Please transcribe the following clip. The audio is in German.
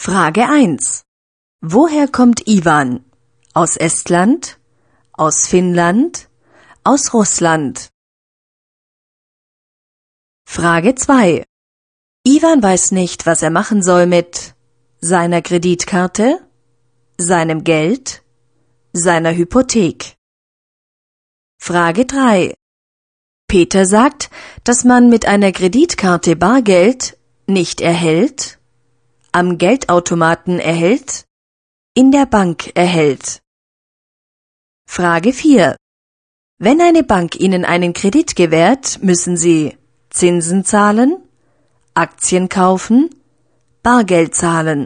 Frage 1. Woher kommt Iwan? Aus Estland? Aus Finnland? Aus Russland? Frage 2. Iwan weiß nicht, was er machen soll mit seiner Kreditkarte, seinem Geld, seiner Hypothek. Frage 3. Peter sagt, dass man mit einer Kreditkarte Bargeld nicht erhält, am Geldautomaten erhält, in der Bank erhält. Frage 4. Wenn eine Bank Ihnen einen Kredit gewährt, müssen Sie Zinsen zahlen, Aktien kaufen, Bargeld zahlen.